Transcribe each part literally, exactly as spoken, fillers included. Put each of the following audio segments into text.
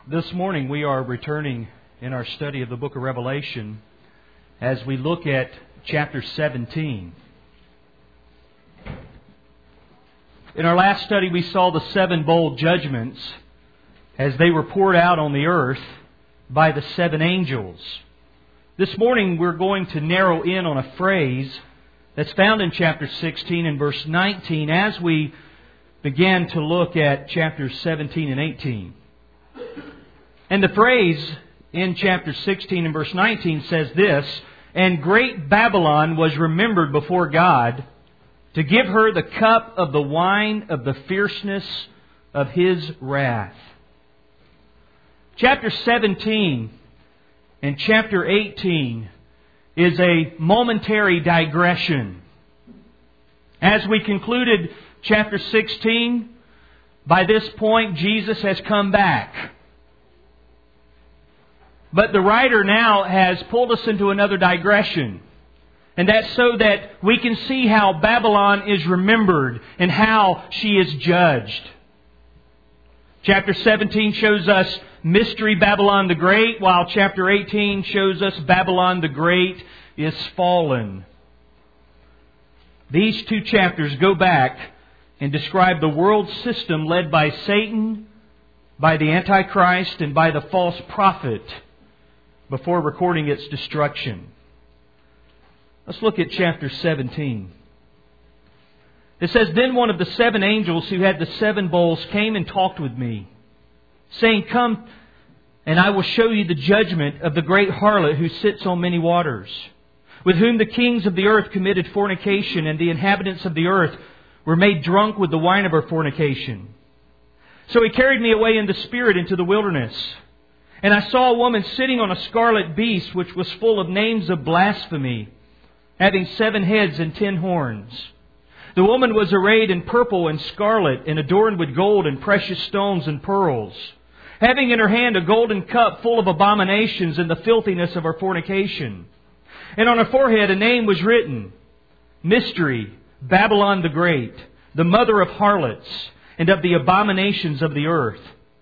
This morning we are returning in our study of the book of Revelation as we look at chapter seventeen. In our last study we saw the seven bold judgments as they were poured out on the earth by the seven angels. This morning we're going to narrow in on a phrase that's found in chapter sixteen and verse nineteen as we begin to look at chapters seventeen and eighteen. And the phrase in chapter sixteen and verse nineteen says this: "And great Babylon was remembered before God, to give her the cup of the wine of the fierceness of His wrath." Chapter seventeen and chapter eighteen is a momentary digression. As we concluded chapter sixteen, by this point Jesus has come back. But the writer now has pulled us into another digression. And that's so that we can see how Babylon is remembered and how she is judged. Chapter seventeen shows us Mystery Babylon the Great, while chapter eighteen shows us Babylon the Great is fallen. These two chapters go back and describe the world system led by Satan, by the Antichrist, and by the false prophet, before recording its destruction. Let's look at chapter seventeen. It says, "Then one of the seven angels who had the seven bowls came and talked with me, saying, 'Come, and I will show you the judgment of the great harlot who sits on many waters, with whom the kings of the earth committed fornication, and the inhabitants of the earth were made drunk with the wine of her fornication.' So he carried me away in the spirit into the wilderness. And I saw a woman sitting on a scarlet beast, which was full of names of blasphemy, having seven heads and ten horns. The woman was arrayed in purple and scarlet, and adorned with gold and precious stones and pearls, having in her hand a golden cup full of abominations and the filthiness of her fornication. And on her forehead a name was written, Mystery, Babylon the Great, the mother of harlots, and of the abominations of the earth.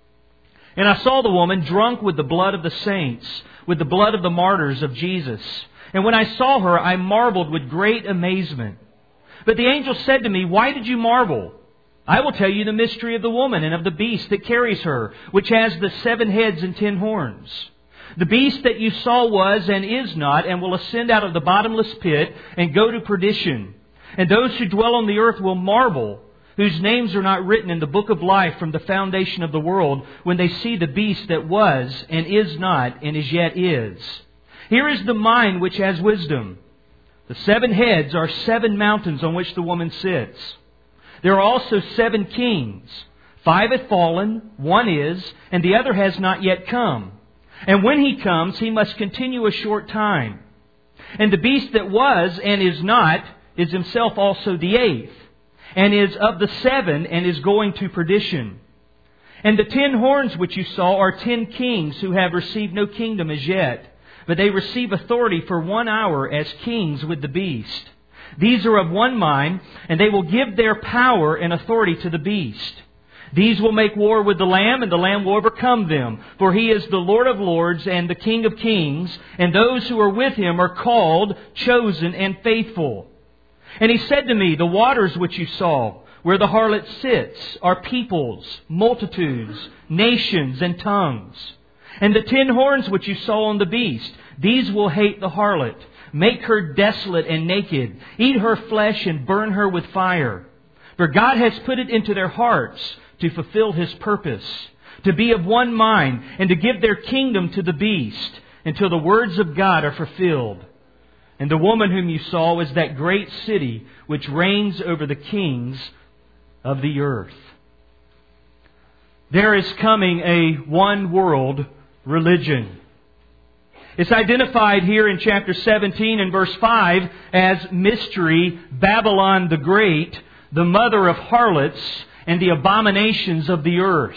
And I saw the woman drunk with the blood of the saints, with the blood of the martyrs of Jesus. And when I saw her, I marveled with great amazement. But the angel said to me, 'Why did you marvel? I will tell you the mystery of the woman and of the beast that carries her, which has the seven heads and ten horns. The beast that you saw was and is not, and will ascend out of the bottomless pit and go to perdition. And those who dwell on the earth will marvel, whose names are not written in the book of life from the foundation of the world, when they see the beast that was and is not and as yet is. Here is the mind which has wisdom. The seven heads are seven mountains on which the woman sits. There are also seven kings. Five have fallen, one is, and the other has not yet come. And when he comes, he must continue a short time. And the beast that was and is not is himself also the eighth, and is of the seven, and is going to perdition. And the ten horns which you saw are ten kings who have received no kingdom as yet, but they receive authority for one hour as kings with the beast. These are of one mind, and they will give their power and authority to the beast. These will make war with the Lamb, and the Lamb will overcome them. For He is the Lord of lords and the King of kings, and those who are with Him are called, chosen, and faithful. And He said to me, 'The waters which you saw, where the harlot sits, are peoples, multitudes, nations, and tongues. And the ten horns which you saw on the beast, these will hate the harlot, make her desolate and naked, eat her flesh and burn her with fire. For God has put it into their hearts to fulfill His purpose, to be of one mind, and to give their kingdom to the beast, until the words of God are fulfilled. And the woman whom you saw was that great city which reigns over the kings of the earth.'" There is coming a one world religion. It's identified here in chapter seventeen and verse five as Mystery Babylon the Great, the mother of harlots and the abominations of the earth.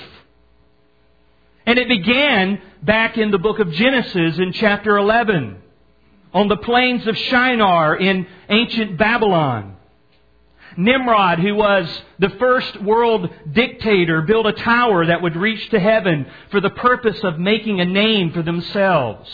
And it began back in the book of Genesis in chapter eleven, on the plains of Shinar in ancient Babylon. Nimrod, who was the first world dictator, built a tower that would reach to heaven for the purpose of making a name for themselves.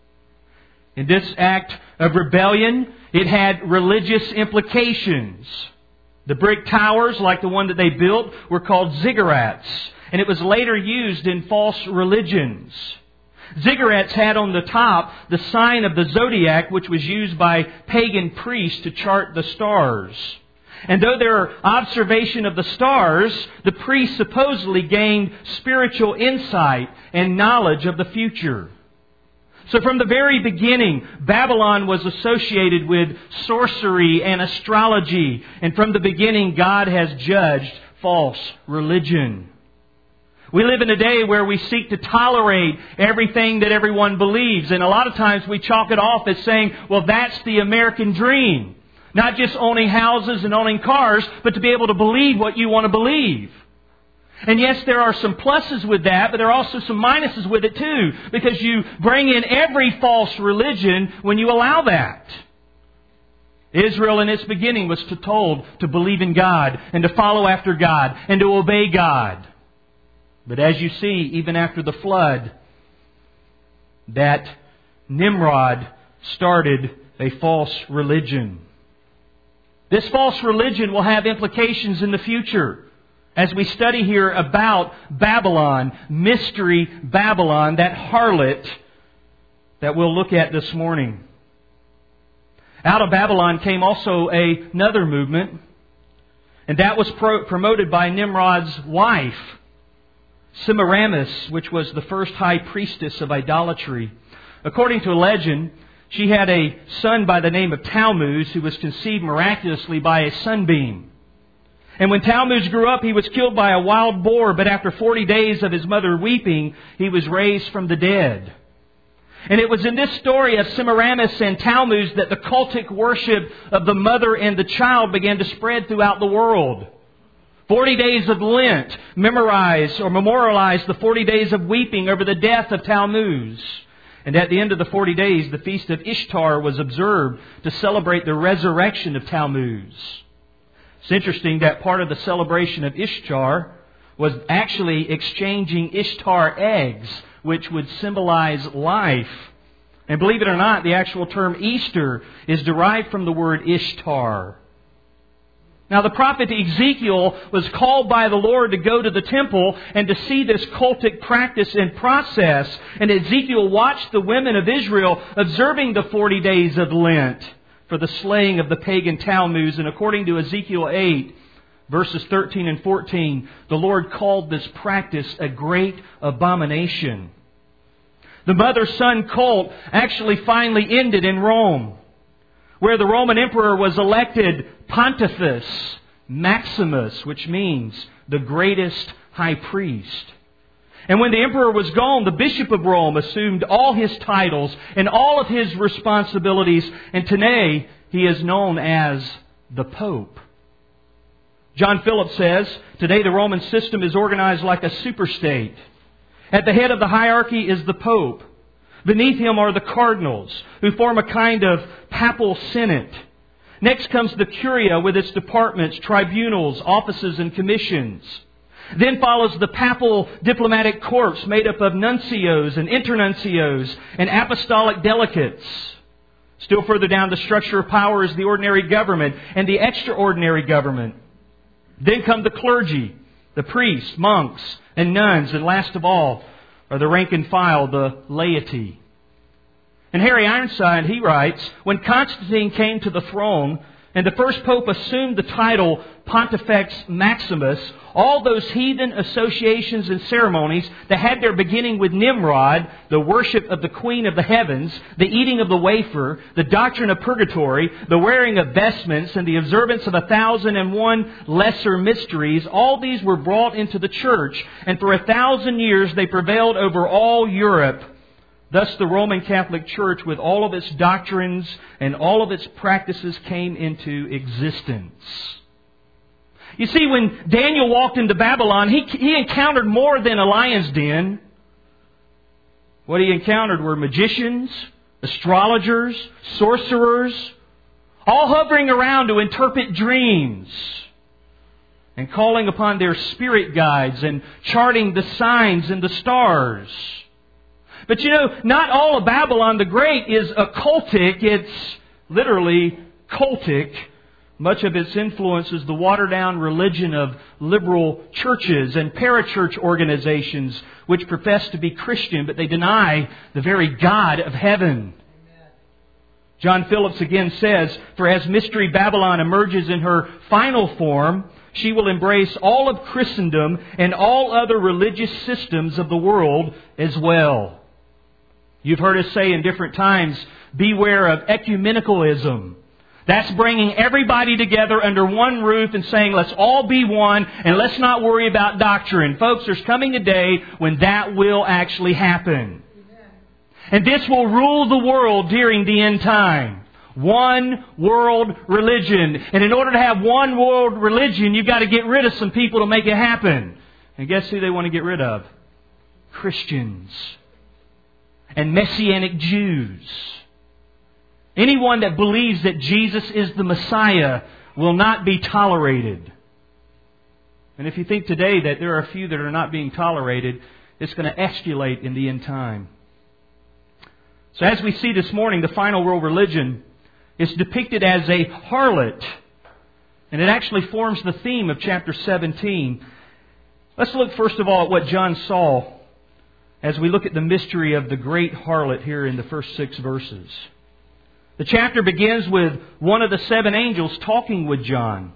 In this act of rebellion, it had religious implications. The brick towers, like the one that they built, were called ziggurats, and it was later used in false religions. Ziggurats had on the top the sign of the zodiac, which was used by pagan priests to chart the stars. And though their observation of the stars, the priests supposedly gained spiritual insight and knowledge of the future. So from the very beginning, Babylon was associated with sorcery and astrology. And from the beginning, God has judged false religion. We live in a day where we seek to tolerate everything that everyone believes. And a lot of times we chalk it off as saying, well, that's the American dream. Not just owning houses and owning cars, but to be able to believe what you want to believe. And yes, there are some pluses with that, but there are also some minuses with it too. Because you bring in every false religion when you allow that. Israel in its beginning was told to believe in God and to follow after God and to obey God. But as you see, even after the flood, that Nimrod started a false religion. This false religion will have implications in the future. As we study here about Babylon, Mystery Babylon, that harlot that we'll look at this morning. Out of Babylon came also a, another movement, and that was pro- promoted by Nimrod's wife, Semiramis, which was the first high priestess of idolatry. According to a legend, she had a son by the name of Tammuz who was conceived miraculously by a sunbeam. And when Tammuz grew up, he was killed by a wild boar, but after forty days of his mother weeping, he was raised from the dead. And it was in this story of Semiramis and Tammuz that the cultic worship of the mother and the child began to spread throughout the world. Forty days of Lent memorize or memorialize the forty days of weeping over the death of Tammuz. And at the end of the forty days, the feast of Ishtar was observed to celebrate the resurrection of Tammuz. It's interesting that part of the celebration of Ishtar was actually exchanging Ishtar eggs, which would symbolize life. And believe it or not, the actual term Easter is derived from the word Ishtar. Now, the prophet Ezekiel was called by the Lord to go to the temple and to see this cultic practice and process. And Ezekiel watched the women of Israel observing the forty days of Lent for the slaying of the pagan Tammuz. And according to Ezekiel eight, verses thirteen and fourteen, the Lord called this practice a great abomination. The mother-son cult actually finally ended in Rome, where the Roman emperor was elected Pontifex Maximus, which means the greatest high priest. And when the emperor was gone, the Bishop of Rome assumed all his titles and all of his responsibilities. And today, he is known as the Pope. John Phillips says, today the Roman system is organized like a superstate. At the head of the hierarchy is the Pope. Beneath him are the cardinals, who form a kind of papal senate. Next comes the Curia with its departments, tribunals, offices, and commissions. Then follows the papal diplomatic corps made up of nuncios and internuncios and apostolic delegates. Still further down the structure of power is the ordinary government and the extraordinary government. Then come the clergy, the priests, monks, and nuns, and last of all are the rank and file, the laity. And Harry Ironside, he writes, when Constantine came to the throne and the first pope assumed the title Pontifex Maximus, all those heathen associations and ceremonies that had their beginning with Nimrod, the worship of the Queen of the Heavens, the eating of the wafer, the doctrine of purgatory, the wearing of vestments, and the observance of a thousand and one lesser mysteries, all these were brought into the church, and for a thousand years they prevailed over all Europe. Thus the Roman Catholic Church, with all of its doctrines and all of its practices, came into existence. You see, when Daniel walked into Babylon, he, he encountered more than a lion's den. What he encountered were magicians, astrologers, sorcerers, all hovering around to interpret dreams and calling upon their spirit guides and charting the signs and the stars. But you know, not all of Babylon the Great is occultic. It's literally cultic. Much of its influence is the watered-down religion of liberal churches and parachurch organizations which profess to be Christian, but they deny the very God of heaven. John Phillips again says, "For as Mystery Babylon emerges in her final form, she will embrace all of Christendom and all other religious systems of the world as well." You've heard us say in different times, beware of ecumenicalism. That's bringing everybody together under one roof and saying, let's all be one and let's not worry about doctrine. Folks, there's coming a day when that will actually happen. And this will rule the world during the end time. One world religion. And in order to have one world religion, you've got to get rid of some people to make it happen. And guess who they want to get rid of? Christians. And Messianic Jews. Anyone that believes that Jesus is the Messiah will not be tolerated. And if you think today that there are a few that are not being tolerated, it's going to escalate in the end time. So as we see this morning, the final world religion is depicted as a harlot. And it actually forms the theme of chapter seventeen. Let's look first of all at what John saw as we look at the mystery of the great harlot here in the first six verses. The chapter begins with one of the seven angels talking with John.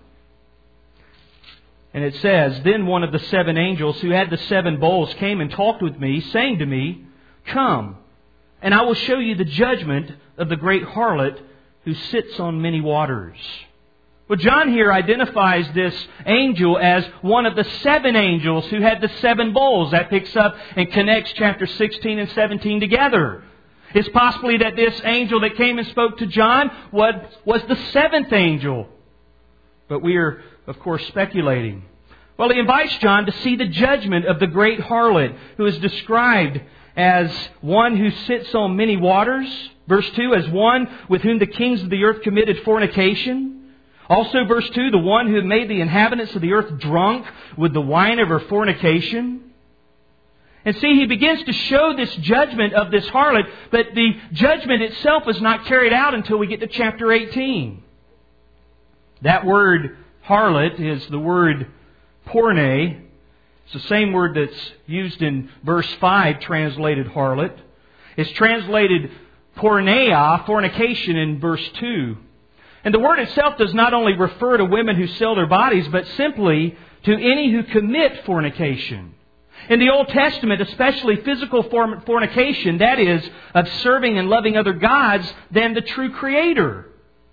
And it says, "Then one of the seven angels who had the seven bowls came and talked with me, saying to me, 'Come, and I will show you the judgment of the great harlot who sits on many waters.'" Well, John here identifies this angel as one of the seven angels who had the seven bowls. That picks up and connects chapter sixteen and seventeen together. It's possibly that this angel that came and spoke to John was, was the seventh angel. But we are, of course, speculating. Well, he invites John to see the judgment of the great harlot, who is described as one who sits on many waters. Verse two, as one with whom the kings of the earth committed fornication. Also, verse two, the one who had made the inhabitants of the earth drunk with the wine of her fornication. And see, he begins to show this judgment of this harlot, but the judgment itself is not carried out until we get to chapter eighteen. That word harlot is the word porne. It's the same word that's used in verse five, translated harlot. It's translated porneia, fornication, in verse two. And the word itself does not only refer to women who sell their bodies, but simply to any who commit fornication. In the Old Testament, especially physical fornication, that is, of serving and loving other gods than the true Creator.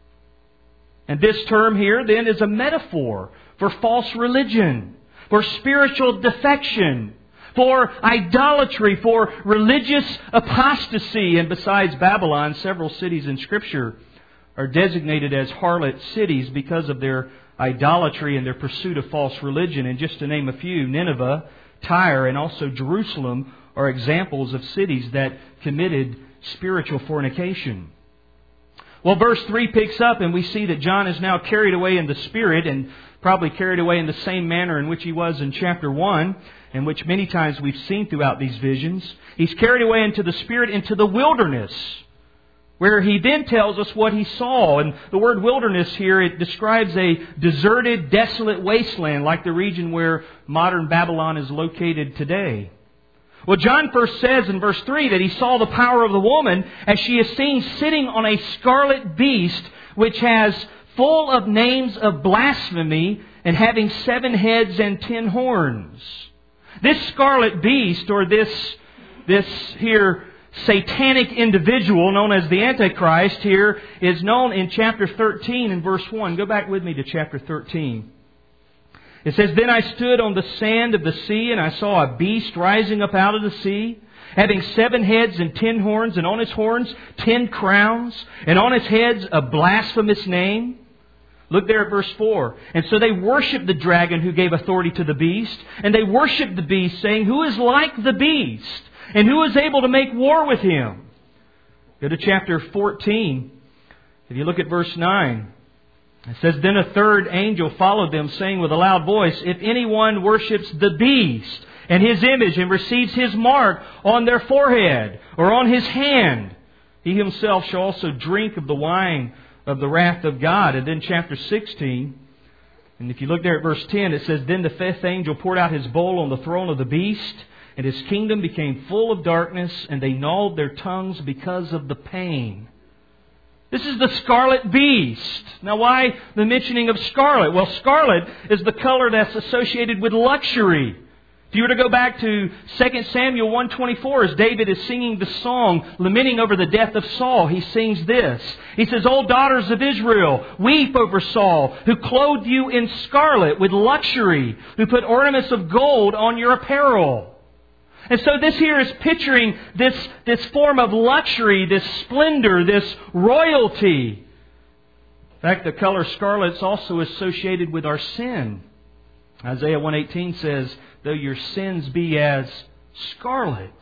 And this term here then is a metaphor for false religion, for spiritual defection, for idolatry, for religious apostasy. And besides Babylon, several cities in Scripture are designated as harlot cities because of their idolatry and their pursuit of false religion. And just to name a few, Nineveh, Tyre, and also Jerusalem are examples of cities that committed spiritual fornication. Well, verse three picks up and we see that John is now carried away in the Spirit, and probably carried away in the same manner in which he was in chapter one, and which many times we've seen throughout these visions. He's carried away into the Spirit, into the wilderness, where he then tells us what he saw. And the word wilderness here, it describes a deserted, desolate wasteland like the region where modern Babylon is located today. Well, John first says in verse three that he saw the power of the woman as she is seen sitting on a scarlet beast, which has full of names of blasphemy and having seven heads and ten horns. This scarlet beast, or this, this here satanic individual known as the Antichrist, here is known in chapter thirteen and verse one. Go back with me to chapter thirteen. It says, "Then I stood on the sand of the sea, and I saw a beast rising up out of the sea, having seven heads and ten horns, and on its horns ten crowns, and on its heads a blasphemous name." Look there at verse four. "And so they worshipped the dragon who gave authority to the beast, and they worshipped the beast, saying, 'Who is like the beast? And who is able to make war with him?'" Go to chapter fourteen. If you look at verse nine, it says, "Then a third angel followed them, saying with a loud voice, If anyone worships the beast and his image and receives his mark on their forehead or on his hand, he himself shall also drink of the wine of the wrath of God." And then chapter sixteen, and if you look there at verse ten, it says, "Then the fifth angel poured out his bowl on the throne of the beast, and his kingdom became full of darkness, and they gnawed their tongues because of the pain." This is the scarlet beast. Now, why the mentioning of scarlet? Well, scarlet is the color that's associated with luxury. If you were to go back to Second Samuel one twenty-four, as David is singing the song lamenting over the death of Saul, he sings this. He says, "O daughters of Israel, weep over Saul, who clothed you in scarlet with luxury, who put ornaments of gold on your apparel." And so this here is picturing this, this form of luxury, this splendor, this royalty. In fact, the color scarlet is also associated with our sin. Isaiah one eighteen says, "Though your sins be as scarlet."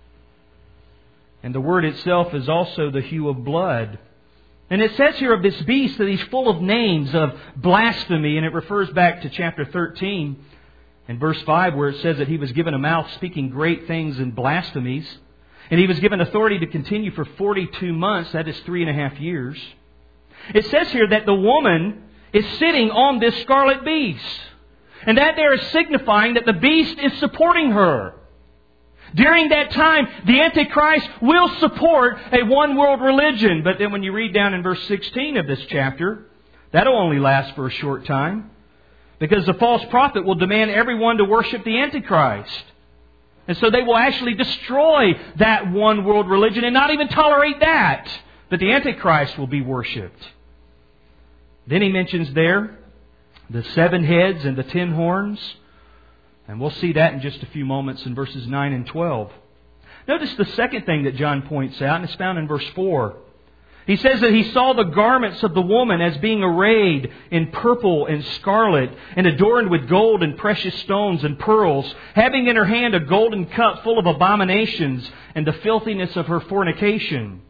And the word itself is also the hue of blood. And it says here of this beast that he's full of names of blasphemy, and it refers back to chapter thirteen. In verse five, where it says that he was given a mouth speaking great things and blasphemies. And he was given authority to continue for forty-two months. That is three and a half years. It says here that the woman is sitting on this scarlet beast. And that there is signifying that the beast is supporting her. During that time, the Antichrist will support a one-world religion. But then when you read down in verse sixteen of this chapter, that'll only last for a short time. Because the false prophet will demand everyone to worship the Antichrist. And so they will actually destroy that one world religion and not even tolerate that. But the Antichrist will be worshipped. Then he mentions there the seven heads and the ten horns. And we'll see that in just a few moments in verses nine and twelve. Notice the second thing that John points out, and it's found in verse four. He says that he saw the garments of the woman as being arrayed in purple and scarlet and adorned with gold and precious stones and pearls, having in her hand a golden cup full of abominations and the filthiness of her fornication.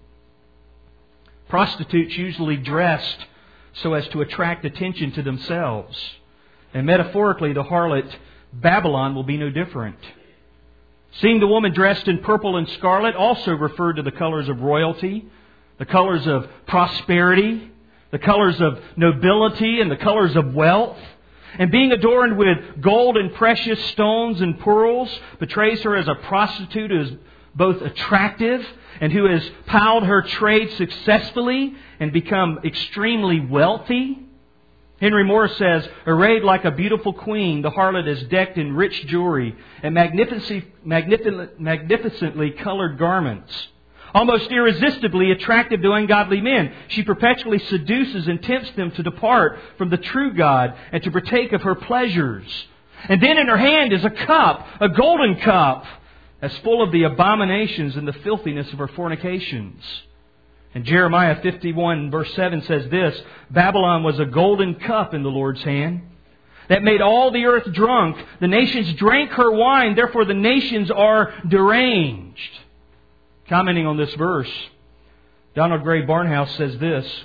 Prostitutes usually dressed so as to attract attention to themselves. And metaphorically, the harlot Babylon will be no different. Seeing the woman dressed in purple and scarlet also referred to the colors of royalty, the colors of prosperity, the colors of nobility, and the colors of wealth. And being adorned with gold and precious stones and pearls betrays her as a prostitute who is both attractive and who has piled her trade successfully and become extremely wealthy. Henry Moore says, "Arrayed like a beautiful queen, the harlot is decked in rich jewelry and magnific- magnific- magnificently colored garments. Almost irresistibly attractive to ungodly men, she perpetually seduces and tempts them to depart from the true God and to partake of her pleasures. And then in her hand is a cup, a golden cup, as full of the abominations and the filthiness of her fornications." And Jeremiah fifty-one verse seven says this, "Babylon was a golden cup in the Lord's hand that made all the earth drunk. The nations drank her wine, therefore the nations are deranged." Commenting on this verse, Donald Gray Barnhouse says this,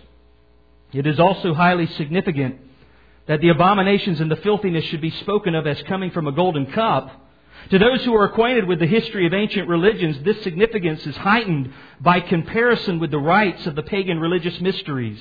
"It is also highly significant that the abominations and the filthiness should be spoken of as coming from a golden cup. To those who are acquainted with the history of ancient religions, this significance is heightened by comparison with the rites of the pagan religious mysteries."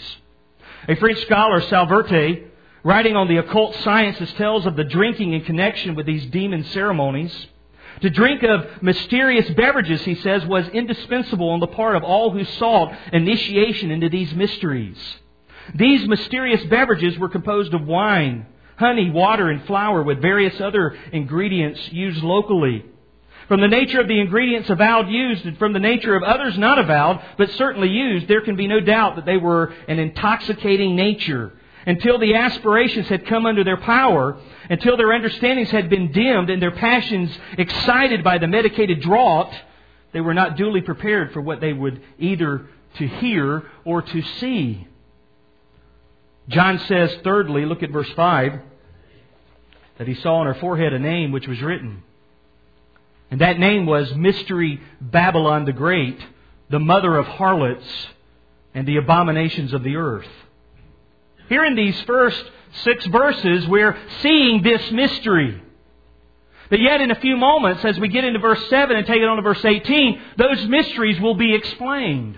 A French scholar, Salverte, writing on the occult sciences, tells of the drinking in connection with these demon ceremonies. To drink of mysterious beverages, he says, was indispensable on the part of all who sought initiation into these mysteries. These mysterious beverages were composed of wine, honey, water, and flour with various other ingredients used locally. From the nature of the ingredients avowed used and from the nature of others not avowed, but certainly used, there can be no doubt that they were an intoxicating nature. Until the aspirations had come under their power, until their understandings had been dimmed and their passions excited by the medicated draught, they were not duly prepared for what they would either to hear or to see. John says, thirdly, look at verse five, that he saw on her forehead a name which was written. And that name was Mystery Babylon the Great, the mother of harlots and the abominations of the earth. Here in these first six verses, we're seeing this mystery. But yet in a few moments, as we get into verse seven and take it on to verse eighteen, those mysteries will be explained.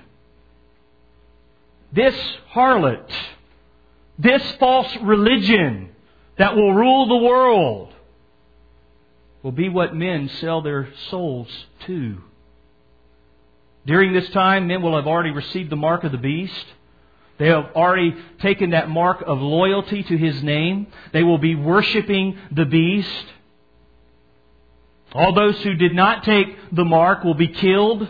This harlot, this false religion that will rule the world, will be what men sell their souls to. During this time, men will have already received the mark of the beast. They have already taken that mark of loyalty to His name. They will be worshiping the beast. All those who did not take the mark will be killed.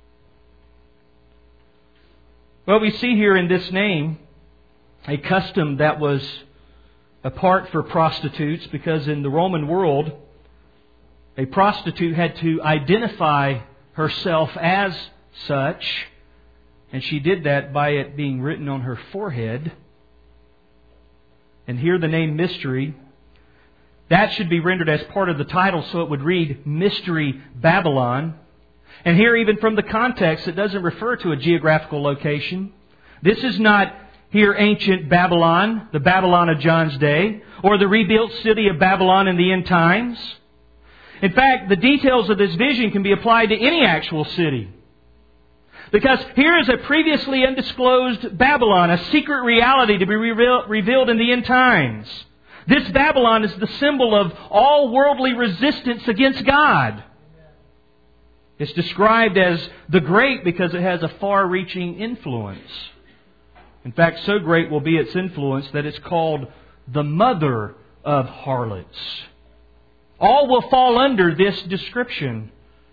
Well, we see here in this name a custom that was apart for prostitutes, because in the Roman world, a prostitute had to identify herself as such, and she did that by it being written on her forehead. And here the name Mystery, that should be rendered as part of the title, so it would read Mystery Babylon. And here, even from the context, it doesn't refer to a geographical location. This is not here ancient Babylon, the Babylon of John's day, or the rebuilt city of Babylon in the end times. In fact, the details of this vision can be applied to any actual city. Because here is a previously undisclosed Babylon, a secret reality to be revealed in the end times. This Babylon is the symbol of all worldly resistance against God. It's described as the great because it has a far-reaching influence. In fact, so great will be its influence that it's called the mother of harlots. All will fall under this description.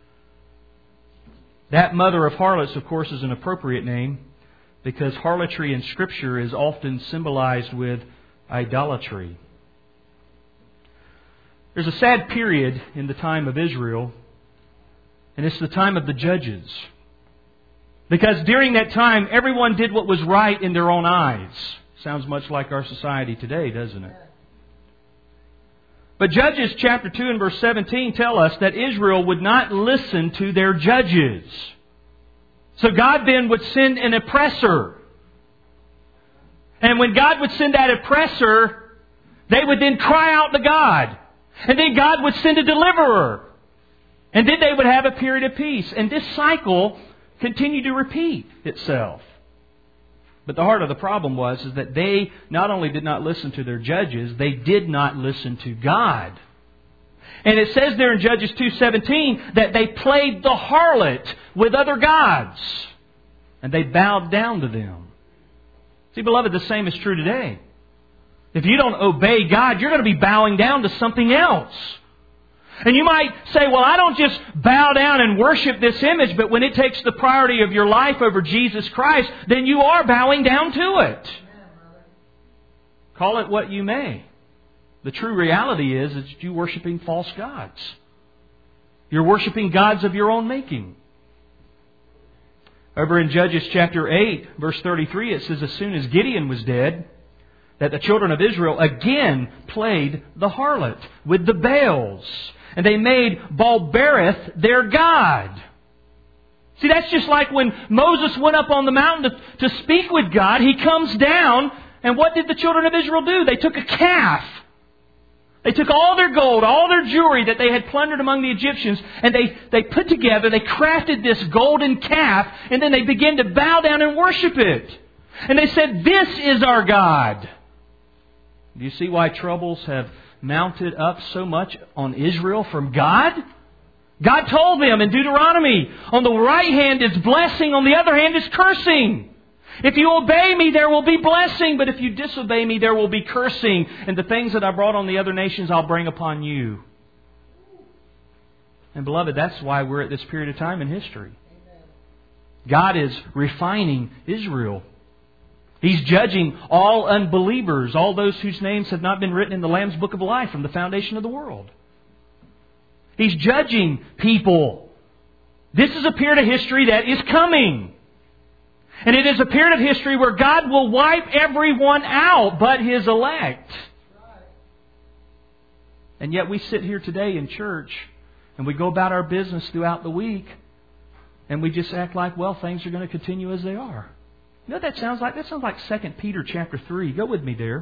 That mother of harlots, of course, is an appropriate name because harlotry in Scripture is often symbolized with idolatry. There's a sad period in the time of Israel, and it's the time of the judges. Because during that time, everyone did what was right in their own eyes. Sounds much like our society today, doesn't it? But Judges chapter two and verse seventeen tell us that Israel would not listen to their judges. So God then would send an oppressor. And when God would send that oppressor, they would then cry out to God. And then God would send a deliverer. And then they would have a period of peace. And this cycle continued to repeat itself. But the heart of the problem was is that they not only did not listen to their judges, they did not listen to God. And it says there in Judges two seventeen that they played the harlot with other gods. And they bowed down to them. See, beloved, the same is true today. If you don't obey God, you're going to be bowing down to something else. And you might say, well, I don't just bow down and worship this image, but when it takes the priority of your life over Jesus Christ, then you are bowing down to it. Call it what you may. The true reality is that you're worshiping false gods. You're worshiping gods of your own making. Over in Judges chapter eight, verse thirty-three, it says, as soon as Gideon was dead, that the children of Israel again played the harlot with the Baals. And they made Baal-berith their god. See, that's just like when Moses went up on the mountain to, to speak with God. He comes down, and what did the children of Israel do? They took a calf. They took all their gold, all their jewelry that they had plundered among the Egyptians, and they, they put together, they crafted this golden calf, and then they began to bow down and worship it. And they said, this is our God. Do you see why troubles have mounted up so much on Israel from God? God told them in Deuteronomy, on the right hand is blessing, on the other hand is cursing. If you obey me, there will be blessing, but if you disobey me, there will be cursing. And the things that I brought on the other nations, I'll bring upon you. And beloved, that's why we're at this period of time in history. God is refining Israel. He's judging all unbelievers, all those whose names have not been written in the Lamb's Book of Life from the foundation of the world. He's judging people. This is a period of history that is coming. And it is a period of history where God will wipe everyone out but His elect. And yet we sit here today in church and we go about our business throughout the week and we just act like, well, things are going to continue as they are. You know what that sounds like? That sounds like Second Peter chapter three. Go with me there.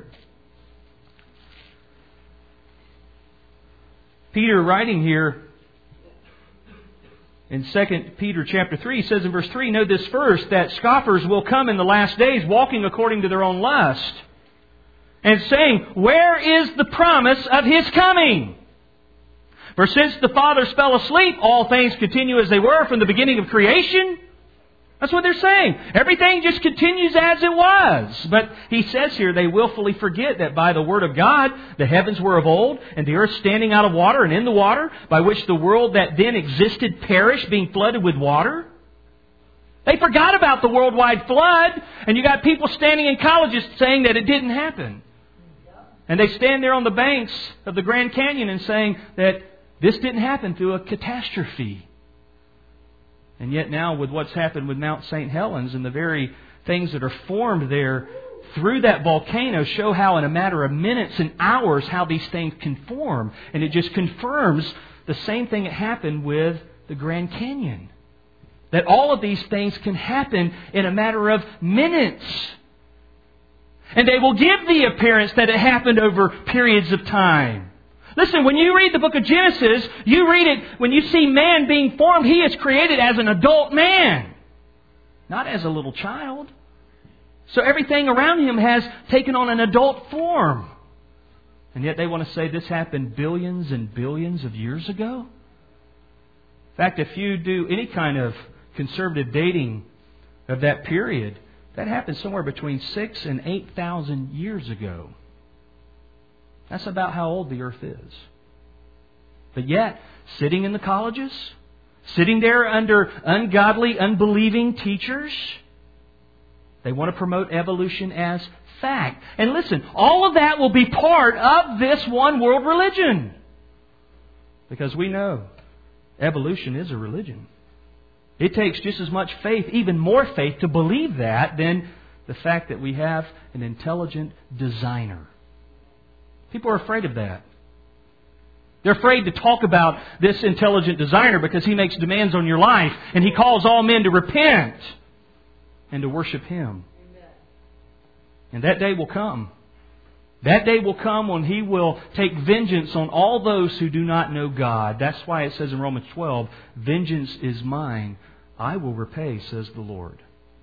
Peter writing here in Second Peter chapter three, he says in verse three, know this first, that scoffers will come in the last days, walking according to their own lust, and saying, where is the promise of His coming? For since the fathers fell asleep, all things continue as they were from the beginning of creation. That's what they're saying. Everything just continues as it was. But he says here, they willfully forget that by the word of God, the heavens were of old, and the earth standing out of water and in the water, by which the world that then existed perished, being flooded with water. They forgot about the worldwide flood, and you got people standing in colleges saying that it didn't happen. And they stand there on the banks of the Grand Canyon and saying that this didn't happen through a catastrophe. And yet now with what's happened with Mount Saint Helens and the very things that are formed there through that volcano show how in a matter of minutes and hours how these things can form. And it just confirms the same thing that happened with the Grand Canyon. That all of these things can happen in a matter of minutes. And they will give the appearance that it happened over periods of time. Listen, when you read the book of Genesis, you read it, when you see man being formed, he is created as an adult man, not as a little child. So everything around him has taken on an adult form. And yet they want to say this happened billions and billions of years ago. In fact, if you do any kind of conservative dating of that period, that happened somewhere between six and eight thousand years ago. That's about how old the earth is. But yet, sitting in the colleges, sitting there under ungodly, unbelieving teachers, they want to promote evolution as fact. And listen, all of that will be part of this one world religion. Because we know evolution is a religion. It takes just as much faith, even more faith, to believe that than the fact that we have an intelligent designer. People are afraid of that. They're afraid to talk about this intelligent designer because he makes demands on your life and he calls all men to repent and to worship Him. Amen. And that day will come. That day will come when He will take vengeance on all those who do not know God. That's why it says in Romans twelve, vengeance is mine, I will repay, says the Lord.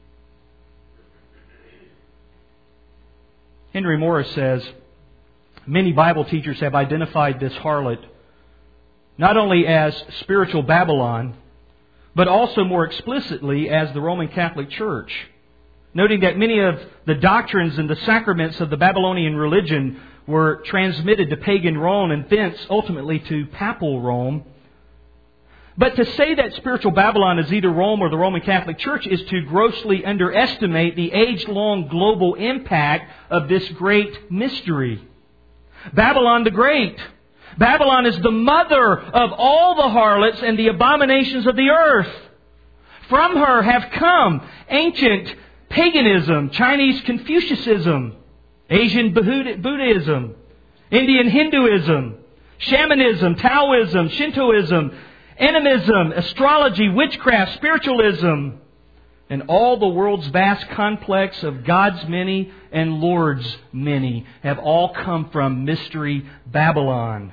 Henry Morris says, many Bible teachers have identified this harlot not only as spiritual Babylon, but also more explicitly as the Roman Catholic Church, noting that many of the doctrines and the sacraments of the Babylonian religion were transmitted to pagan Rome and thence ultimately to papal Rome. But to say that spiritual Babylon is either Rome or the Roman Catholic Church is to grossly underestimate the age-long global impact of this great mystery. Babylon the Great. Babylon is the mother of all the harlots and the abominations of the earth. From her have come ancient paganism, Chinese Confucianism, Asian Buddhism, Indian Hinduism, shamanism, Taoism, Shintoism, animism, astrology, witchcraft, spiritualism, and all the world's vast complex of God's many and Lord's many have all come from Mystery Babylon.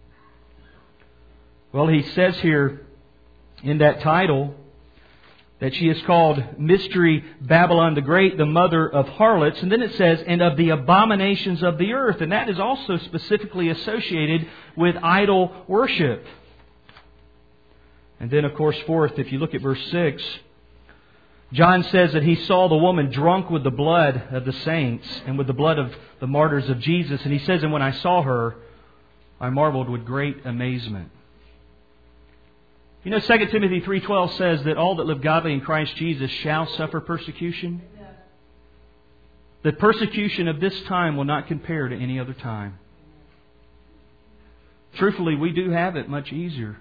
Well, he says here in that title that she is called Mystery Babylon the Great, the mother of harlots. And then it says, and of the abominations of the earth. And that is also specifically associated with idol worship. And then, of course, fourth, if you look at verse six, John says that he saw the woman drunk with the blood of the saints and with the blood of the martyrs of Jesus. And he says, and when I saw her, I marveled with great amazement. You know, Second Timothy three twelve says that all that live godly in Christ Jesus shall suffer persecution. Amen. The persecution of this time will not compare to any other time. Truthfully, we do have it much easier.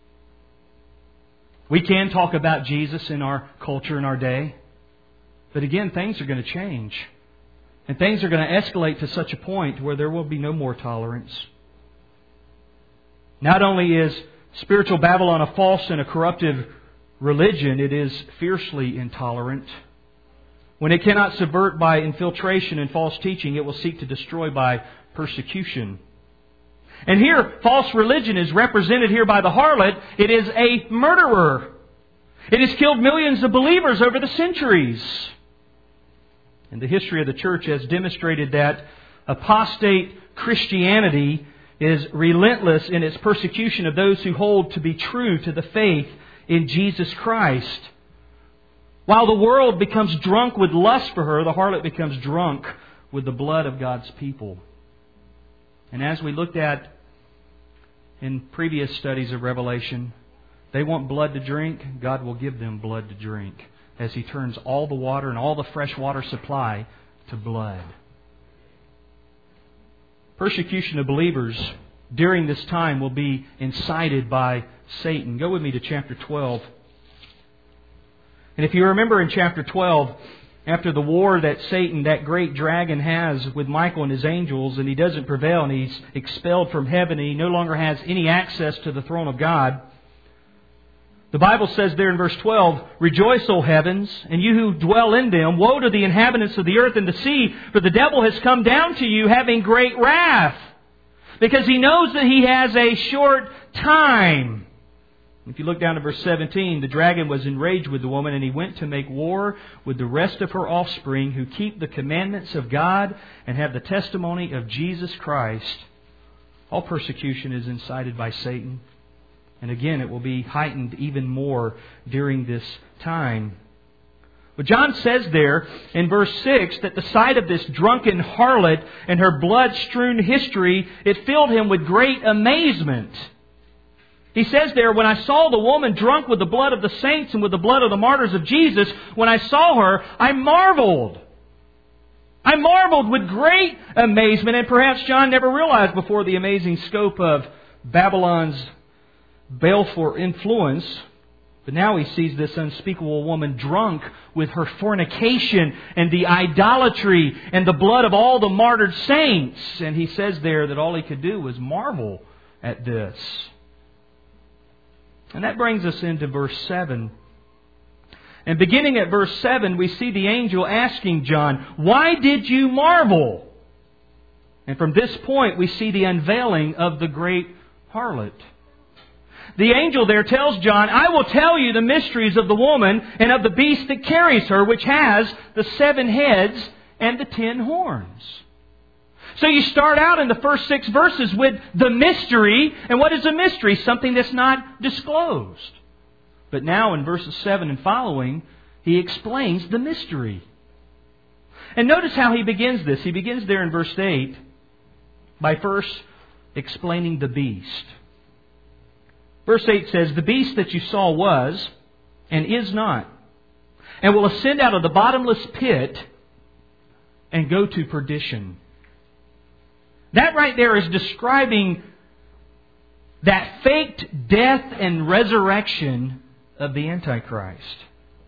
We can talk about Jesus in our culture in our day. But again, things are going to change. And things are going to escalate to such a point where there will be no more tolerance. Not only is spiritual Babylon a false and a corruptive religion, it is fiercely intolerant. When it cannot subvert by infiltration and false teaching, it will seek to destroy by persecution. And here, false religion is represented here by the harlot. It is a murderer. It has killed millions of believers over the centuries. And the history of the church has demonstrated that apostate Christianity is relentless in its persecution of those who hold to be true to the faith in Jesus Christ. While the world becomes drunk with lust for her, the harlot becomes drunk with the blood of God's people. And as we looked at in previous studies of Revelation, they want blood to drink, God will give them blood to drink as He turns all the water and all the fresh water supply to blood. Persecution of believers during this time will be incited by Satan. Go with me to chapter twelve. And if you remember in chapter twelve, after the war that Satan, that great dragon, has with Michael and his angels, and he doesn't prevail, and he's expelled from heaven, and he no longer has any access to the throne of God, the Bible says there in verse twelve, "Rejoice, O heavens, and you who dwell in them. Woe to the inhabitants of the earth and the sea, for the devil has come down to you having great wrath, because he knows that he has a short time." If you look down to verse seventeen, "The dragon was enraged with the woman, and he went to make war with the rest of her offspring who keep the commandments of God and have the testimony of Jesus Christ." All persecution is incited by Satan. And again, it will be heightened even more during this time. But John says there in verse six that the sight of this drunken harlot and her blood-strewn history, it filled him with great amazement. He says there, "When I saw the woman drunk with the blood of the saints and with the blood of the martyrs of Jesus, when I saw her, I marveled." I marveled with great amazement, and perhaps John never realized before the amazing scope of Babylon's baleful influence. But now he sees this unspeakable woman drunk with her fornication and the idolatry and the blood of all the martyred saints. And he says there that all he could do was marvel at this. And that brings us into verse seven. And beginning at verse seven, we see the angel asking John, "Why did you marvel?" And from this point, we see the unveiling of the great harlot. The angel there tells John, "I will tell you the mysteries of the woman and of the beast that carries her, which has the seven heads and the ten horns." So you start out in the first six verses with the mystery. And what is a mystery? Something that's not disclosed. But now in verses seven and following, he explains the mystery. And notice how he begins this. He begins there in verse eight by first explaining the beast. Verse eight says, "The beast that you saw was and is not, and will ascend out of the bottomless pit and go to perdition." That right there is describing that faked death and resurrection of the Antichrist.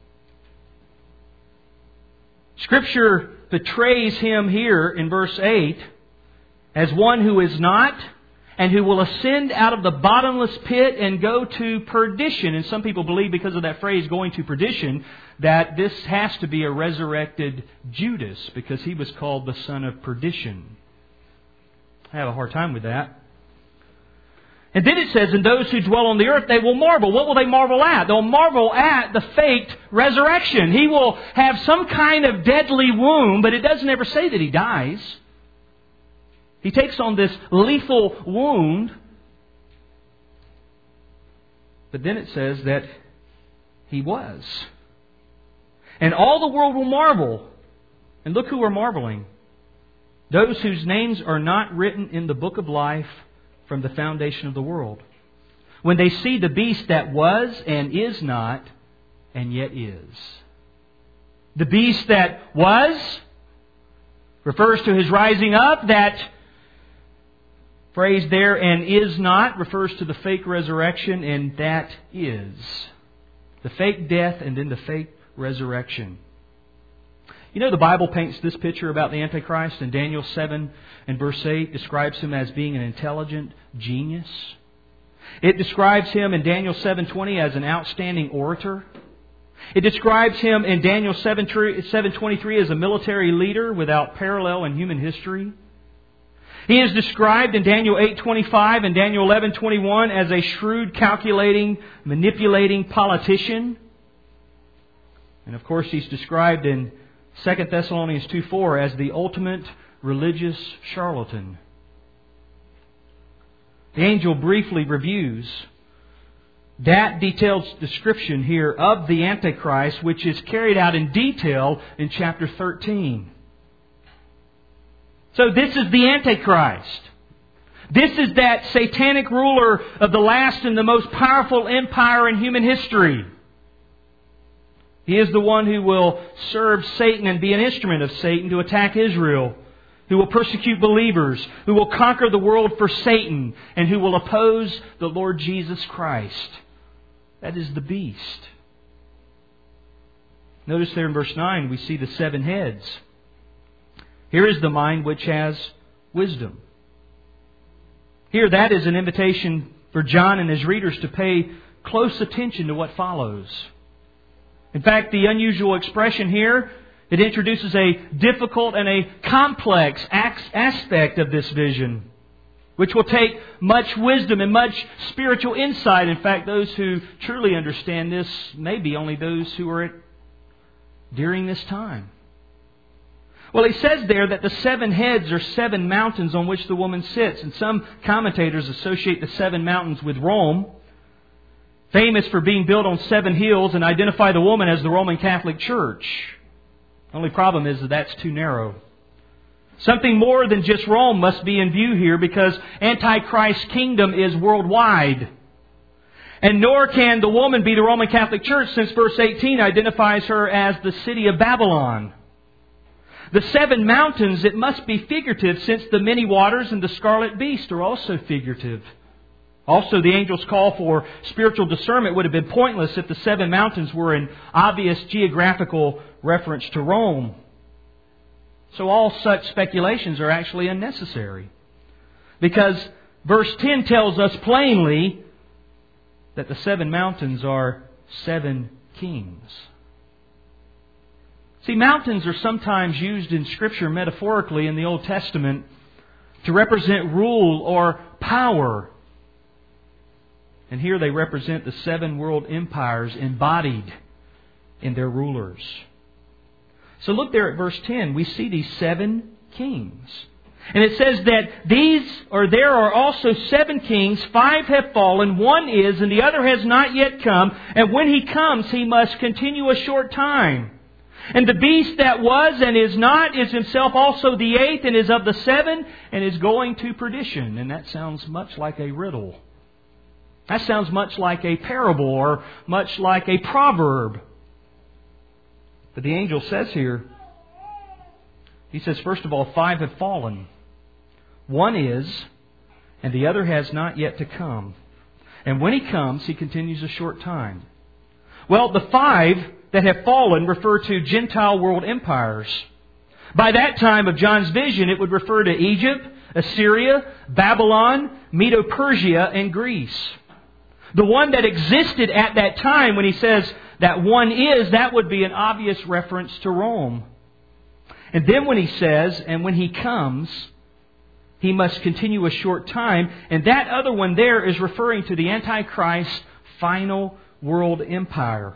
Scripture portrays him here in verse eight as one who is not, and who will ascend out of the bottomless pit and go to perdition. And some people believe, because of that phrase, going to perdition, that this has to be a resurrected Judas, because he was called the son of perdition. I have a hard time with that. And then it says, "And those who dwell on the earth, they will marvel." What will they marvel at? They'll marvel at the faked resurrection. He will have some kind of deadly wound, but it doesn't ever say that he dies. He takes on this lethal wound. But then it says that he was. And all the world will marvel. And look who are marveling. Those whose names are not written in the book of life from the foundation of the world. When they see the beast that was and is not and yet is. The beast that was refers to his rising up. That phrase there, "and is not," refers to the fake resurrection, and that is. The fake death and then the fake resurrection. You know, the Bible paints this picture about the Antichrist in Daniel seven and verse eight, describes him as being an intelligent genius. It describes him in Daniel seven twenty as an outstanding orator. It describes him in Daniel seven twenty-three as a military leader without parallel in human history. He is described in Daniel eight twenty-five and Daniel eleven twenty-one as a shrewd, calculating, manipulating politician. And of course, he's described in Second Thessalonians two four as the ultimate religious charlatan. The angel briefly reviews that detailed description here of the Antichrist, which is carried out in detail in chapter thirteen. So this is the Antichrist. This is that satanic ruler of the last and the most powerful empire in human history. He is the one who will serve Satan and be an instrument of Satan to attack Israel, who will persecute believers, who will conquer the world for Satan, and who will oppose the Lord Jesus Christ. That is the beast. Notice there in verse nine we see the seven heads. Here is the mind which has wisdom. Here that is an invitation for John and his readers to pay close attention to what follows. In fact, the unusual expression here, it introduces a difficult and a complex aspect of this vision, which will take much wisdom and much spiritual insight. In fact, those who truly understand this may be only those who are at, during this time. Well, it says there that the seven heads are seven mountains on which the woman sits. And some commentators associate the seven mountains with Rome, famous for being built on seven hills, and identify the woman as the Roman Catholic Church. The only problem is that that's too narrow. Something more than just Rome must be in view here, because Antichrist's kingdom is worldwide. And nor can the woman be the Roman Catholic Church, since verse eighteen identifies her as the city of Babylon. The seven mountains, it must be figurative, since the many waters and the scarlet beast are also figurative. Also, the angel's call for spiritual discernment would have been pointless if the seven mountains were an obvious geographical reference to Rome. So all such speculations are actually unnecessary, because verse ten tells us plainly that the seven mountains are seven kings. See, mountains are sometimes used in Scripture metaphorically in the Old Testament to represent rule or power. And here they represent the seven world empires embodied in their rulers. So look there at verse ten. We see these seven kings. And it says that these, or there are also seven kings, five have fallen, one is, and the other has not yet come. And when he comes, he must continue a short time. And the beast that was and is not is himself also the eighth, and is of the seven, and is going to perdition. And that sounds much like a riddle. That sounds much like a parable, or much like a proverb. But the angel says here, he says, first of all, five have fallen. One is, and the other has not yet to come. And when he comes, he continues a short time. Well, the five that have fallen refer to Gentile world empires. By that time of John's vision, it would refer to Egypt, Assyria, Babylon, Medo-Persia, and Greece. The one that existed at that time, when he says that one is, that would be an obvious reference to Rome. And then when he says, and when he comes, he must continue a short time. And that other one there is referring to the Antichrist's final world empire.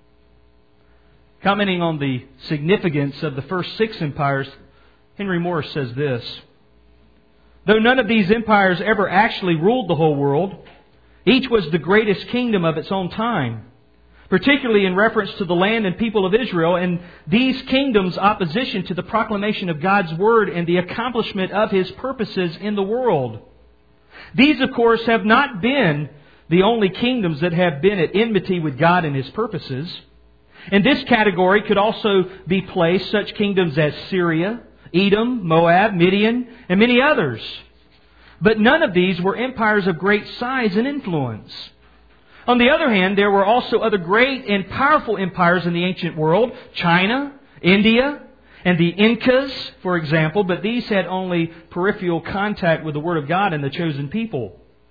Commenting on the significance of the first six empires, Henry Morris says this: though none of these empires ever actually ruled the whole world, each was the greatest kingdom of its own time, particularly in reference to the land and people of Israel, and these kingdoms' opposition to the proclamation of God's Word and the accomplishment of His purposes in the world. These, of course, have not been the only kingdoms that have been at enmity with God and His purposes. In this category could also be placed such kingdoms as Syria, Edom, Moab, Midian, and many others. But none of these were empires of great size and influence. On the other hand, there were also other great and powerful empires in the ancient world: China, India, and the Incas, for example, but these had only peripheral contact with the Word of God and the chosen people.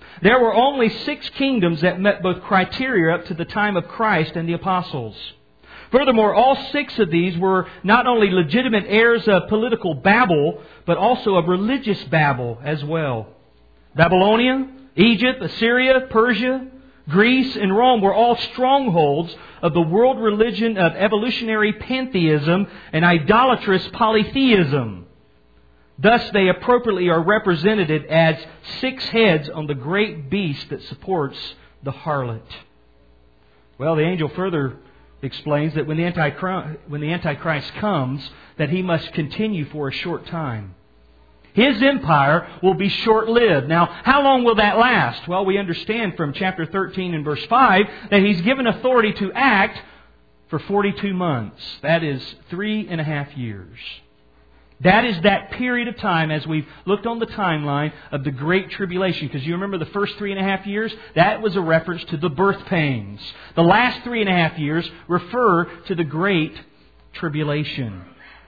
there were only six kingdoms that met both criteria up to the time of Christ and the apostles. Furthermore, all six of these were not only legitimate heirs of political Babel, but also of religious Babel as well. Babylonia, Egypt, Assyria, Persia, Greece, and Rome were all strongholds of the world religion of evolutionary pantheism and idolatrous polytheism. Thus, they appropriately are represented as six heads on the great beast that supports the harlot. Well, the angel further explains that when the Antichrist, when the Antichrist comes, that he must continue for a short time. His empire will be short-lived. Now, how long will that last? Well, we understand from chapter thirteen and verse five that he's given authority to act for forty-two months. That is three and a half years. That is that period of time, as we've looked on the timeline of the Great Tribulation. Because you remember the first three and a half years? That was a reference to the birth pains. The last three and a half years refer to the Great Tribulation.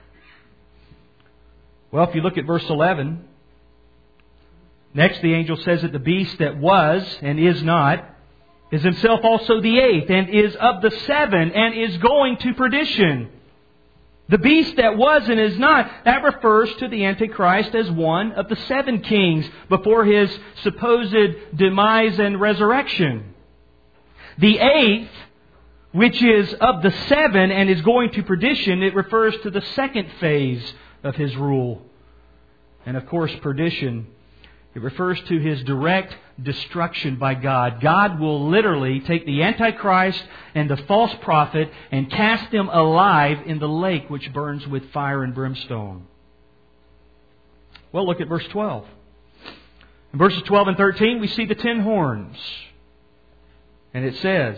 Well, if you look at verse eleven, next the angel says that the beast that was and is not is himself also the eighth, and is of the seven, and is going to perdition. The beast that was and is not, that refers to the Antichrist as one of the seven kings before his supposed demise and resurrection. The eighth, which is of the seven and is going to perdition, it refers to the second phase of his rule. And of course, perdition, it refers to his direct destruction by God. God will literally take the Antichrist and the false prophet and cast them alive in the lake which burns with fire and brimstone. Well, look at verse twelve. In verses twelve and thirteen, we see the ten horns. And it says,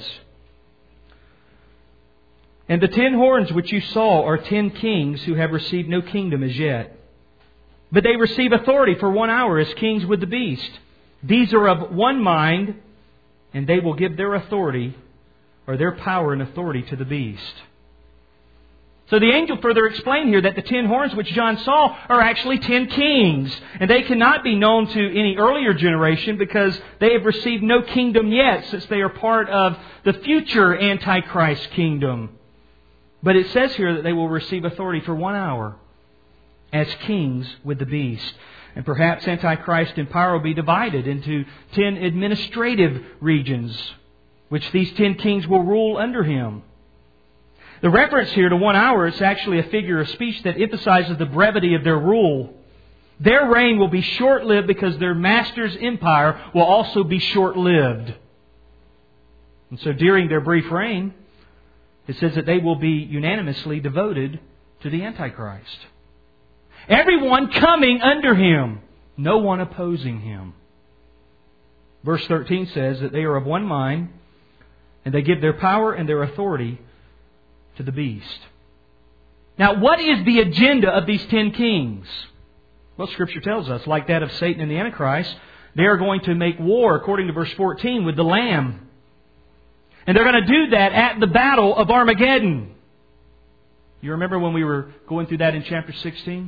"And the ten horns which you saw are ten kings who have received no kingdom as yet. But they receive authority for one hour as kings with the beast. These are of one mind, and they will give their authority, or their power and authority, to the beast." So the angel further explained here that the ten horns which John saw are actually ten kings. And they cannot be known to any earlier generation because they have received no kingdom yet, since they are part of the future Antichrist kingdom. But it says here that they will receive authority for one hour as kings with the beast. And perhaps Antichrist and power will be divided into ten administrative regions, which these ten kings will rule under him. The reference here to one hour is actually a figure of speech that emphasizes the brevity of their rule. Their reign will be short-lived because their master's empire will also be short-lived. And so during their brief reign, it says that they will be unanimously devoted to the Antichrist. Everyone coming under him, no one opposing him. Verse thirteen says that they are of one mind, and they give their power and their authority to the beast. Now, what is the agenda of these ten kings? Well, Scripture tells us, like that of Satan and the Antichrist, they are going to make war, according to verse fourteen, with the Lamb. And they're going to do that at the battle of Armageddon. You remember when we were going through that in chapter sixteen?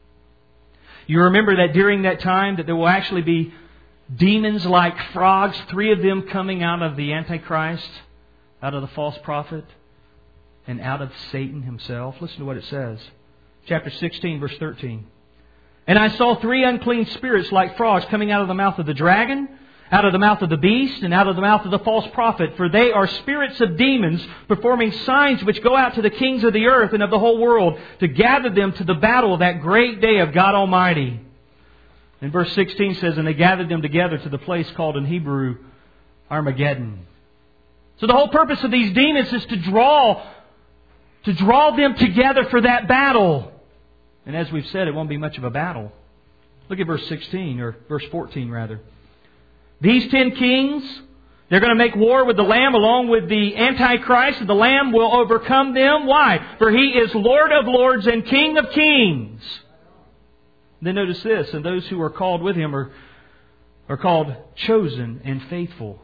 You remember that during that time that there will actually be demons like frogs, three of them coming out of the Antichrist, out of the false prophet, and out of Satan himself. Listen to what it says. Chapter sixteen, verse thirteen. "And I saw three unclean spirits like frogs coming out of the mouth of the dragon, out of the mouth of the beast, and out of the mouth of the false prophet. For they are spirits of demons, performing signs which go out to the kings of the earth and of the whole world, to gather them to the battle of that great day of God Almighty." And verse sixteen says, "And they gathered them together to the place called in Hebrew Armageddon." So the whole purpose of these demons is to draw, to draw them together for that battle. And as we've said, it won't be much of a battle. Look at verse sixteen, or verse fourteen rather. "These ten kings, they're going to make war with the Lamb along with the Antichrist, and the Lamb will overcome them." Why? "For He is Lord of lords and King of kings." Then notice this, "And those who are called with Him are, are called chosen and faithful."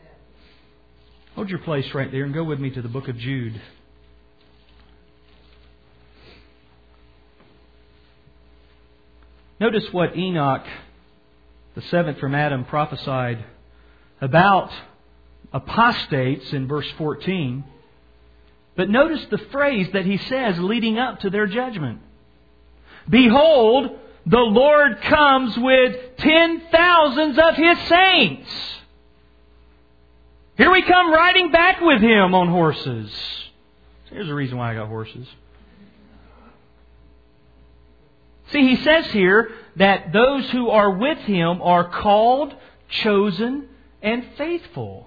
Hold your place right there and go with me to the book of Jude. Notice what Enoch, the seventh from Adam, prophesied about apostates in verse fourteen. But notice the phrase that he says leading up to their judgment. Behold, the Lord comes with ten thousands of His saints. Here we come riding back with Him on horses. Here's the reason why I got horses. See, he says here that those who are with Him are called, chosen, and faithful.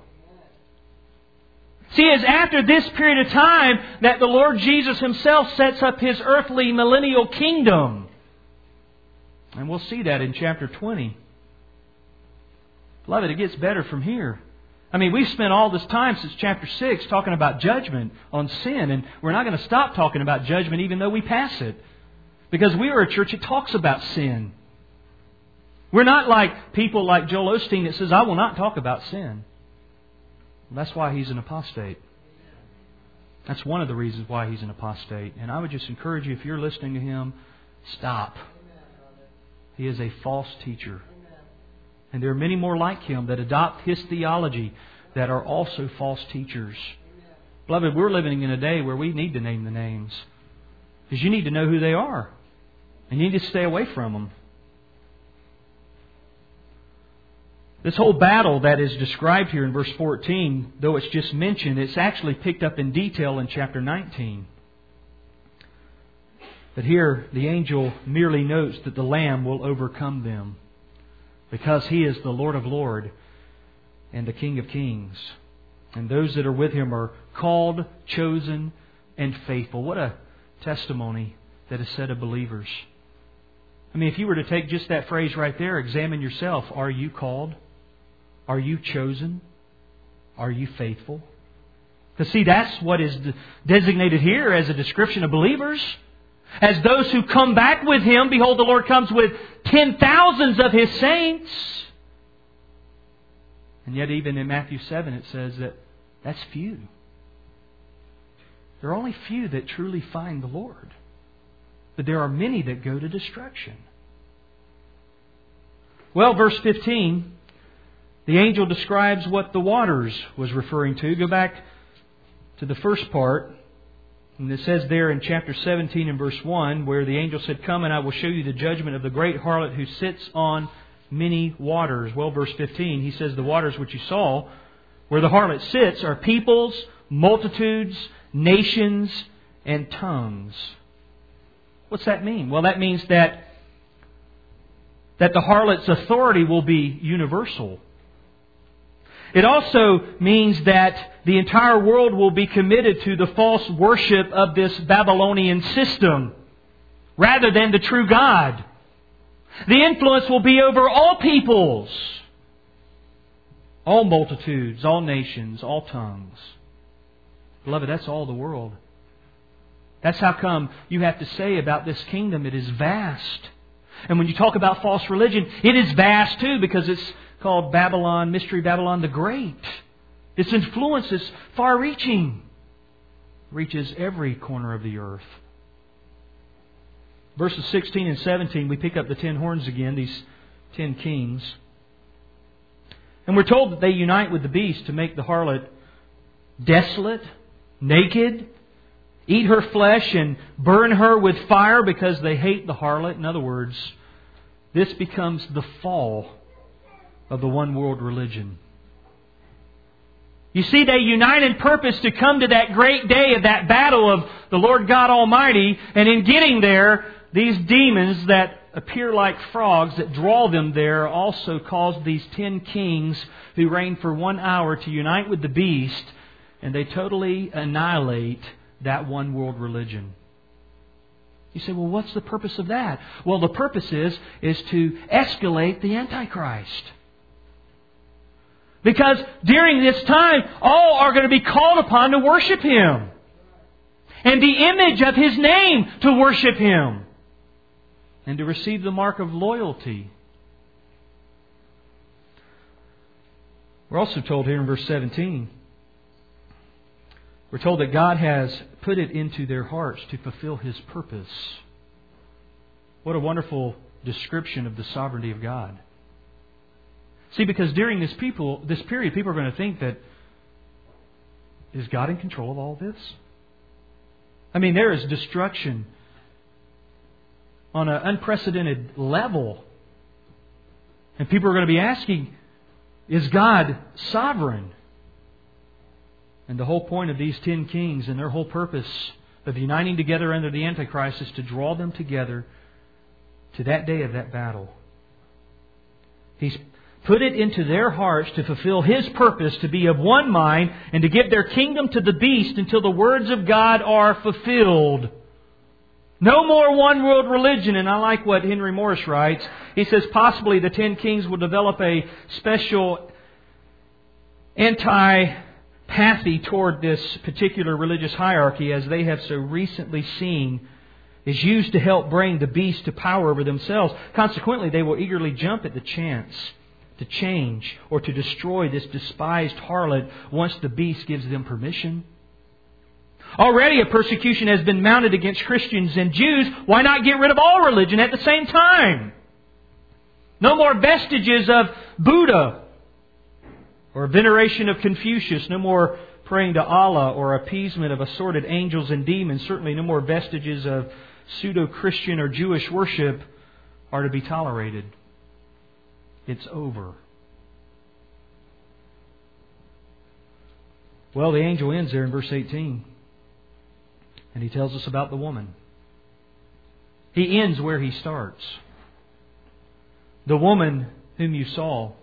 See, it's after this period of time that the Lord Jesus Himself sets up His earthly millennial kingdom. And we'll see that in chapter twenty. Beloved, it gets better from here. I mean, we've spent all this time since chapter six talking about judgment on sin. And we're not going to stop talking about judgment even though we pass it. Because we are a church that talks about sin. We're not like people like Joel Osteen that says, I will not talk about sin. That's why he's an apostate. That's one of the reasons why he's an apostate. And I would just encourage you, if you're listening to him, stop. He is a false teacher. And there are many more like him that adopt his theology that are also false teachers. Beloved, we're living in a day where we need to name the names. Because you need to know who they are. And you need to stay away from them. This whole battle that is described here in verse fourteen, though it's just mentioned, it's actually picked up in detail in chapter nineteen. But here, the angel merely notes that the Lamb will overcome them, because He is the Lord of Lords and the King of Kings. And those that are with Him are called, chosen, and faithful. What a testimony that is said of believers. I mean, if you were to take just that phrase right there, examine yourself. Are you called? Are you chosen? Are you faithful? Because see, that's what is designated here as a description of believers. As those who come back with Him, behold, the Lord comes with ten thousands of His saints. And yet even in Matthew seven it says that that's few. There are only few that truly find the Lord. But there are many that go to destruction. Well, verse fifteen, the angel describes what the waters was referring to. Go back to the first part. And it says there in chapter seventeen and verse one, where the angel said, Come and I will show you the judgment of the great harlot who sits on many waters. Well, verse fifteen, he says, the waters which you saw, where the harlot sits, are peoples, multitudes, nations, and tongues. What's that mean? Well, that means that, that the harlot's authority will be universal. It also means that the entire world will be committed to the false worship of this Babylonian system rather than the true God. The influence will be over all peoples, all multitudes, all nations, all tongues. Beloved, that's all the world. That's how come you have to say about this kingdom, it is vast. And when you talk about false religion, it is vast too, because it's called Babylon, Mystery Babylon the Great. Its influence is far-reaching. Reaches every corner of the earth. Verses sixteen and seventeen, we pick up the ten horns again, these ten kings. And we're told that they unite with the beast to make the harlot desolate, naked, eat her flesh and burn her with fire because they hate the harlot. In other words, this becomes the fall of the one world religion. You see, they unite in purpose to come to that great day of that battle of the Lord God Almighty. And in getting there, these demons that appear like frogs that draw them there also cause these ten kings who reign for one hour to unite with the beast. And they totally annihilate that one world religion. You say, well, what's the purpose of that? Well, the purpose is, is to escalate the Antichrist. Because during this time, all are going to be called upon to worship Him. And the image of His name to worship Him. And to receive the mark of loyalty. We're also told here in verse seventeen, we're told that God has put it into their hearts to fulfill His purpose. What a wonderful description of the sovereignty of God. See, because during this people, this period, people are going to think that, is God in control of all this? I mean, there is destruction on an unprecedented level. And people are going to be asking, is God sovereign? And the whole point of these ten kings and their whole purpose of uniting together under the Antichrist is to draw them together to that day of that battle. He's put it into their hearts to fulfill His purpose, to be of one mind, and to give their kingdom to the beast until the words of God are fulfilled. No more one world religion. And I like what Henry Morris writes. He says possibly the ten kings will develop a special antipathy toward this particular religious hierarchy, as they have so recently seen is used to help bring the beast to power over themselves. Consequently, they will eagerly jump at the chance to change or to destroy this despised harlot once the beast gives them permission. Already a persecution has been mounted against Christians and Jews. Why not get rid of all religion at the same time? No more vestiges of Buddha or veneration of Confucius. No more praying to Allah or appeasement of assorted angels and demons. Certainly no more vestiges of pseudo-Christian or Jewish worship are to be tolerated. It's over. Well, the angel ends there in verse eighteen. And he tells us about the woman. He ends where he starts. The woman whom you saw,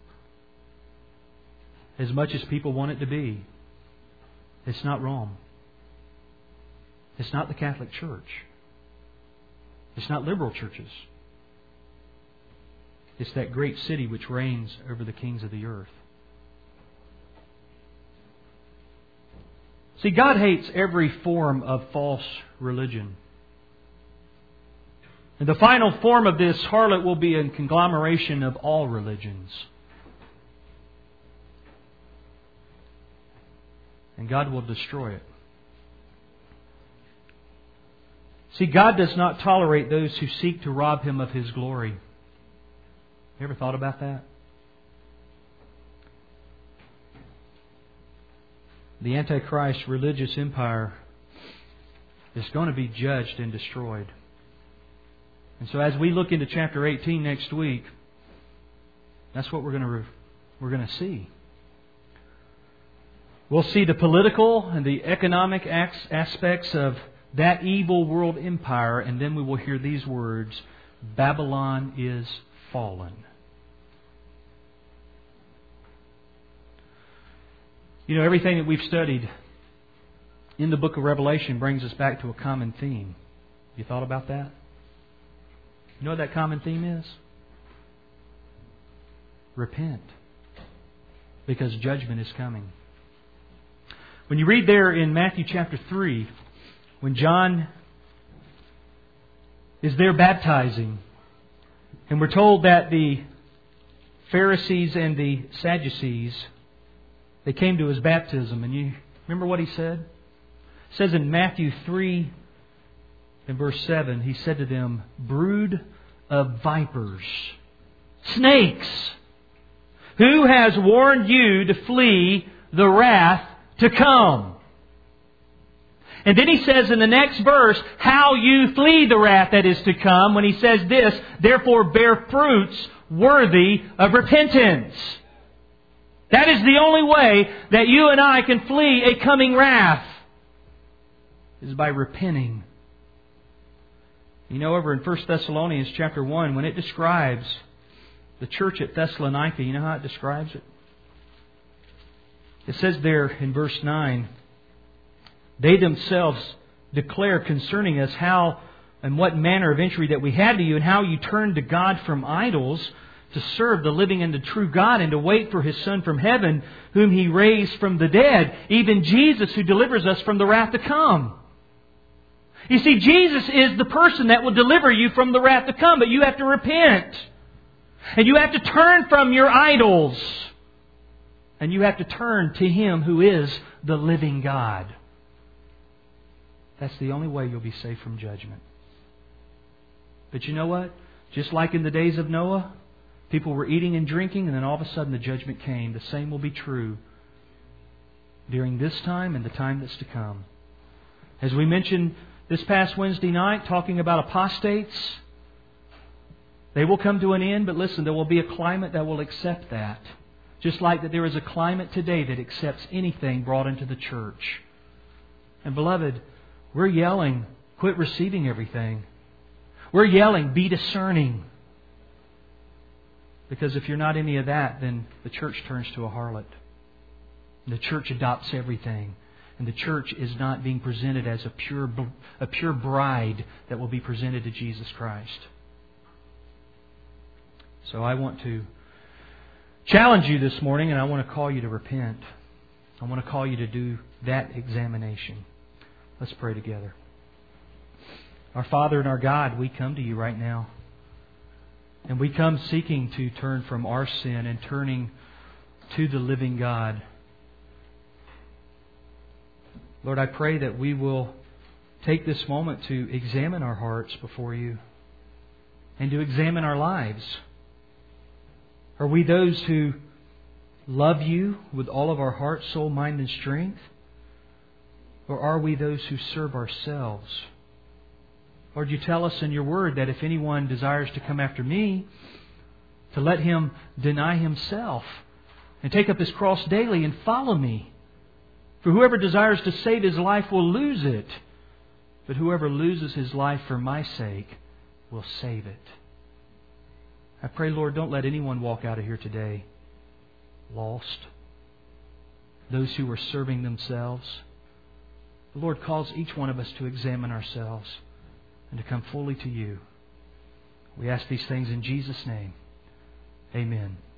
as much as people want it to be, it's not Rome. It's not the Catholic Church. It's not liberal churches. It's that great city which reigns over the kings of the earth. See, God hates every form of false religion. And the final form of this harlot will be a conglomeration of all religions. And God will destroy it. See, God does not tolerate those who seek to rob Him of His glory. You ever thought about that? The Antichrist religious empire is going to be judged and destroyed. And so as we look into chapter eighteen next week, that's what we're going to we're going to see. We'll see the political and the economic aspects of that evil world empire, and then we will hear these words, Babylon is fallen. You know, everything that we've studied in the book of Revelation brings us back to a common theme. You thought about that? You know what that common theme is? Repent. Because judgment is coming. When you read there in Matthew chapter three, when John is there baptizing, and we're told that the Pharisees and the Sadducees, they came to His baptism, and you remember what He said? It says in Matthew three, in verse seven, He said to them, brood of vipers, snakes, who has warned you to flee the wrath to come? And then He says in the next verse, how you flee the wrath that is to come, when He says this, therefore bear fruits worthy of repentance. That is the only way that you and I can flee a coming wrath, is by repenting. You know, over in First Thessalonians chapter one, when it describes the church at Thessalonica, you know how it describes it? It says there in verse nine, they themselves declare concerning us how and what manner of entry that we had to you, and how you turned to God from idols to serve the living and the true God, and to wait for His Son from heaven, whom He raised from the dead, even Jesus, who delivers us from the wrath to come. You see, Jesus is the person that will deliver you from the wrath to come, but you have to repent. And you have to turn from your idols. And you have to turn to Him who is the living God. That's the only way you'll be safe from judgment. But you know what? Just like in the days of Noah, People were eating and drinking, and then all of a sudden the judgment came. The same will be true during this time and the time that's to come. As we mentioned this past Wednesday night, talking about apostates, they will come to an end, but listen, there will be a climate that will accept that. Just like that there is a climate today that accepts anything brought into the church. And beloved, we're yelling, quit receiving everything. We're yelling, be discerning. Because if you're not any of that, then the church turns to a harlot. The church adopts everything. And the church is not being presented as a pure, a pure bride that will be presented to Jesus Christ. So I want to challenge you this morning, and I want to call you to repent. I want to call you to do that examination. Let's pray together. Our Father and our God, we come to you right now. And we come seeking to turn from our sin and turning to the living God. Lord, I pray that we will take this moment to examine our hearts before you and to examine our lives. Are we those who love you with all of our heart, soul, mind, and strength? Or are we those who serve ourselves? Lord, you tell us in your word that if anyone desires to come after me, to let him deny himself and take up his cross daily and follow me. For whoever desires to save his life will lose it, but whoever loses his life for my sake will save it. I pray, Lord, don't let anyone walk out of here today lost. Those who are serving themselves. Lord, cause each one of us to examine ourselves and to come fully to you. We ask these things in Jesus' name. Amen.